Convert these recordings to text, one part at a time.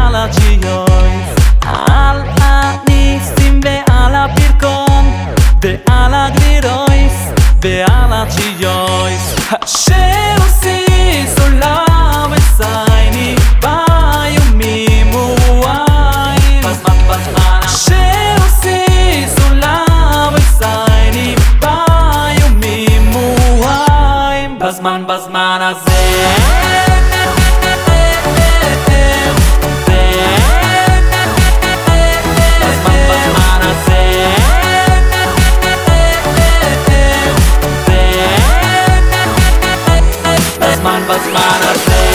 ועל הג'יויס, על הניסים ועל הפרקון ועל הגבירויס ועל הג'יויס אשר עושיס עולם וסייני ביומים וואיים אשר עושיס עולם וסייני ביומים וואיים בזמן הזה בזמן הזה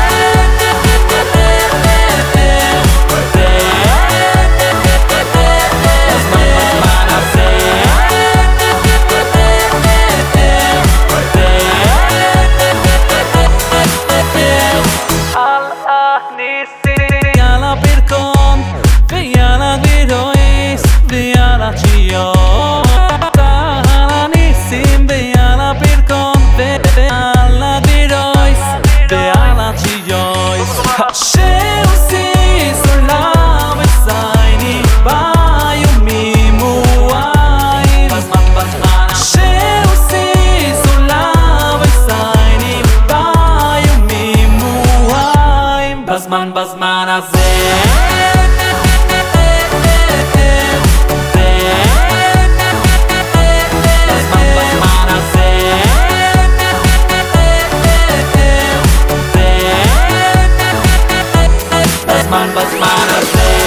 על הניסים על הפרקון ועל הגבירויס ועל הג'יויס על הניסים ועל הפרקון ועל הגבירויס ועל הג'יויס אשר עושיס עולם וסייני ביומים וואיים אשר עושיס עולם וסייני ביומים וואיים בזמן הזה בזמן הזה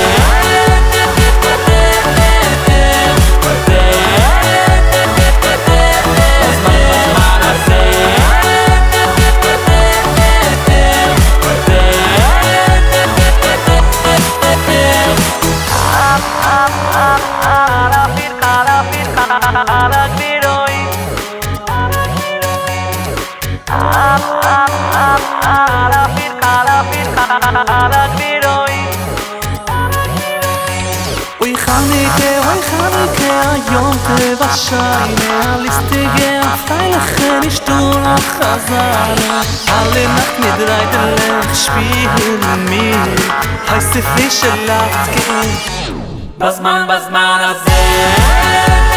על הגבירויס על הגבירויס אוי חניקה היום תבשי מהליסטיגר feilliche nicht du noch Chazale alle Nacht nidreit Lech spielen mir heiße frische Luft gehen בזמן הזה